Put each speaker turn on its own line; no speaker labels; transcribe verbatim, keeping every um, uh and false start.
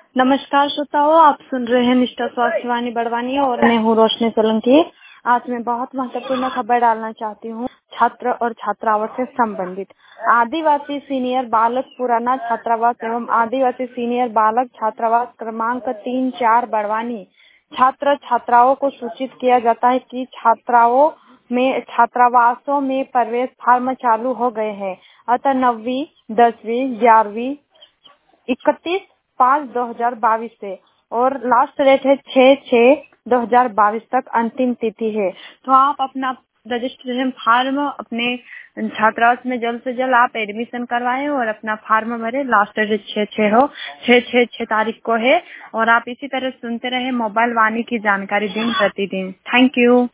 नमस्कार श्रोताओ, आप सुन रहे हैं निष्ठा स्वास्थ्य वाणी बड़वानी और मैं हूँ रोशनी सोलंकी। आज मैं बहुत महत्वपूर्ण खबर डालना चाहती हूँ छात्र और छात्रावास से संबंधित। आदिवासी सीनियर बालक पुराना छात्रावास एवं आदिवासी सीनियर बालक छात्रावास क्रमांक तीन चार बड़वानी छात्र छात्राओं को सूचित किया जाता है कि छात्राओं में छात्रावासों में प्रवेश फॉर्म चालू हो गए हैं। अतः नौवीं दसवीं ग्यारहवीं इकतीस पाँच दो हजार बाईस से और लास्ट डेट है छह छह दो हजार बाईस तक अंतिम तिथि है। तो आप अपना रजिस्ट्रेशन फॉर्म अपने छात्रावास में जल्द से जल्द आप एडमिशन करवाएं और अपना फॉर्म भरें। लास्ट डेट छह छह हो छह छह छह तारीख को है। और आप इसी तरह सुनते रहे मोबाइल वाणी की जानकारी दिन प्रतिदिन। Thank you.